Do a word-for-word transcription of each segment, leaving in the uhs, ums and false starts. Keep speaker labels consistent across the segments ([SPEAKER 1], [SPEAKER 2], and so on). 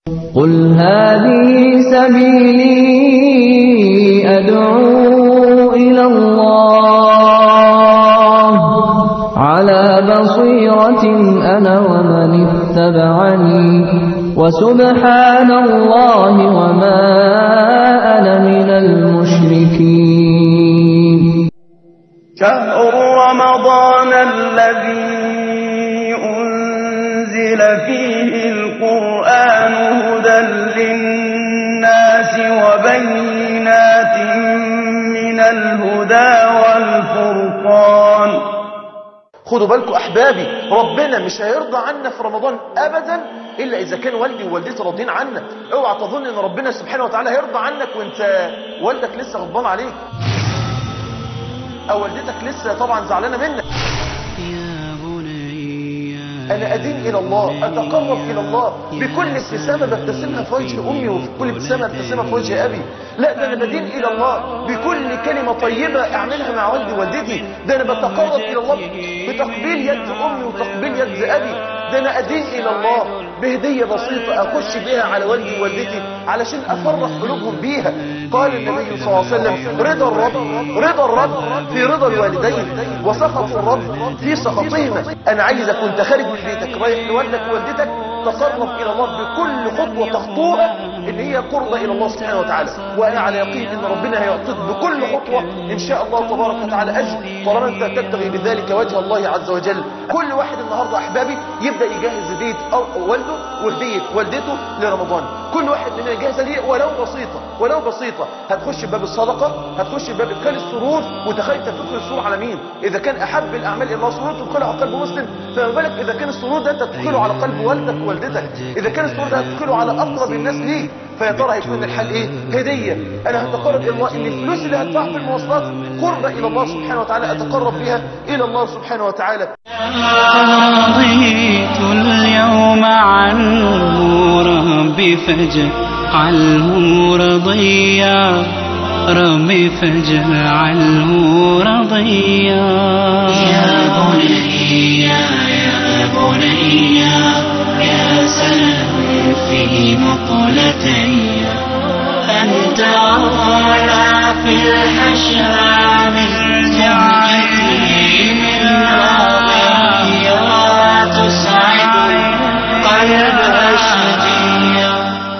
[SPEAKER 1] قل هذه سبيلي أدعو إلى الله على بصيرة أنا ومن اتبعني وسبحان الله وما أنا من المشركين.
[SPEAKER 2] شهر رمضان الذي أنزل فيه القرآن هدى للناس وبينات من الهدى والفرقان.
[SPEAKER 3] خدوا بالكم أحبابي، ربنا مش هيرضى عنا في رمضان أبدا إلا إذا كان والدي ووالدتي راضين عنا. اوعى تظن إن ربنا سبحانه وتعالى هيرضى عنك وإنت والدك لسه غضبان عليك أو والدتك لسه طبعا زعلانة منك. أنا أدين إلى الله، أتقرب إلى الله بكل ابتسامة ببتسمها في وجه أمي وفي كل ابتسامة ابتسمها في وجه أبي. لا، ده أنا بدين إلى الله بكل كلمة طيبة أعملها مع والدي ووالدتي. ده أنا بتقرب إلى الله بتقبيل يد أمي وتقبيل يد أبي. ده أنا أدين إلى الله بهدية بسيطة أخش بها على والدي ووالدتي علشان أفرح قلوبهم بيها. قال النبي صلى الله عليه وسلم: رضا الرب رضا الرب في رضا الوالدين وسخط الرب في سخطهما. أنا عايزك وأنت خارج من بيتك رايح لوالدك ووالدتك تقرب إلى الله بكل خطوة تخطوها إن هي قربة إلى الله سبحانه وتعالى. وأنا على يقين إن ربنا هيعطيك بكل خطوة إن شاء الله تبارك وتعالى أجر طالما أنت تبتغي بذلك وجه الله عز وجل. كل واحد النهاردة أحبابي يبدأ يجهز هدية أو والده وهدية والدته لرمضان. كل واحد مننا يجهز هدية ولو بسيطة ولو بسيطة. هتخش باب الصدقة، هتخش باب إدخال السرور. وتخيل تدخل السرور على مين؟ إذا كان أحب الأعمال إلى الله سرور تدخله على قلب مسلم، فما بالك إذا كان السرور ده أنت تدخله على قلب والدك ووالدتك؟ إذا كان السرور ده هتدخله على أقرب الناس ليك، فيا ترى هيكون الحل إيه؟ هدية. أنا هتقرب إلى الله إن الفلوس اللي هدفعها في المواصلات قربة إلى الله سبحانه وتعالى، أتقرب بها إلى الله سبحانه وتعالى.
[SPEAKER 4] رضيت اليوم عنه ربي فاجعله رضيا ربي فاجعله رضيا.
[SPEAKER 5] يا بني يا بني يا سلام في مقلتي أنت أولى في الحشا من جعلتي من راضيا تسعد قلب أشجيا.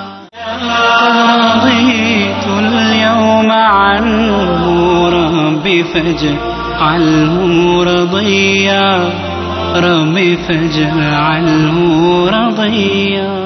[SPEAKER 4] رضيت اليوم عنه ربي فاجعله رضيا ربي فاجعله رضيا.